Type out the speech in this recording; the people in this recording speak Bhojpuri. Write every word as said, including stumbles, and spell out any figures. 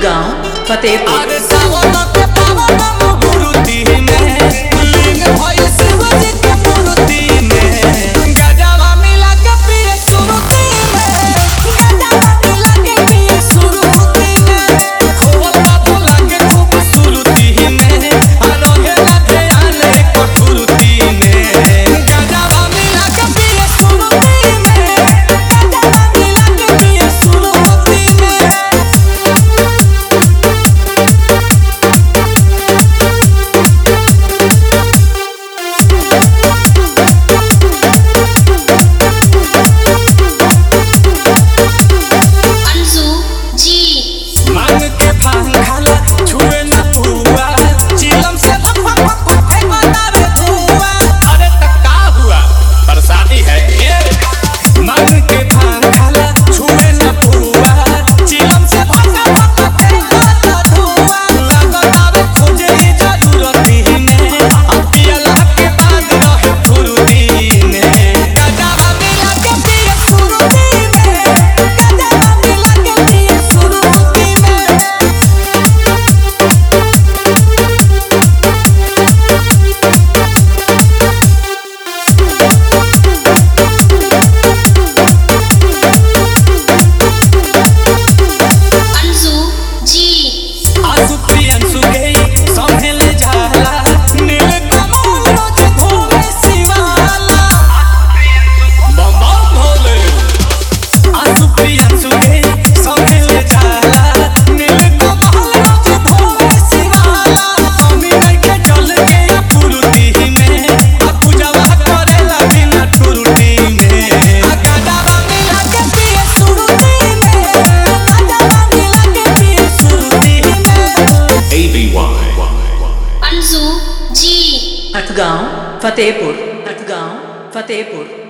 गाँव फतेहपुर। अरे सावन के पावन मुहूर्ति में लीन भइल शिवजी के मूर्ति में गजवा मिला के पिए सुरुती में गजवा मिला के पिए सुरुती में खोल बाबू लागे खूब सुरुती में आ रहेला ध्यान एक फुरुती में गजवा मिला के पिए सुरुती में गजवा मिला के पिए सुरुती में। मांग के भांग खाला छुए ना पुआ चिलम से भक भक भक भक के बनावे धुआ। अरे त का हुआ प्रसादी है ये मांग के भांग खाला छुए ना पुआ चिलम से भक भक भक के बनावे धुआ। लागत आवे खोजे ही जरूरती में अब पियला के बाद रहे फुरुती में गजवा मिला के पिए सुरुती में गजवा मिला के पिए सुरुती में। आंसू प्रियंसु के संभेले जाला नील कमल रोज घूमे शिवाला बम बम भोले। आंसू प्रियंसु के संभेले जाला नील कमल रोज घूमे शिवाला स्वामी नहीं के जल के पुरुती में आ पूजवा करेला बिना टुरुटी में आ गजवा मिला के पिए सुरुती में गजवा मिला के पिए सुरुती में। A B Y अटगांव Fatehpur. अटगांव Fatehpur.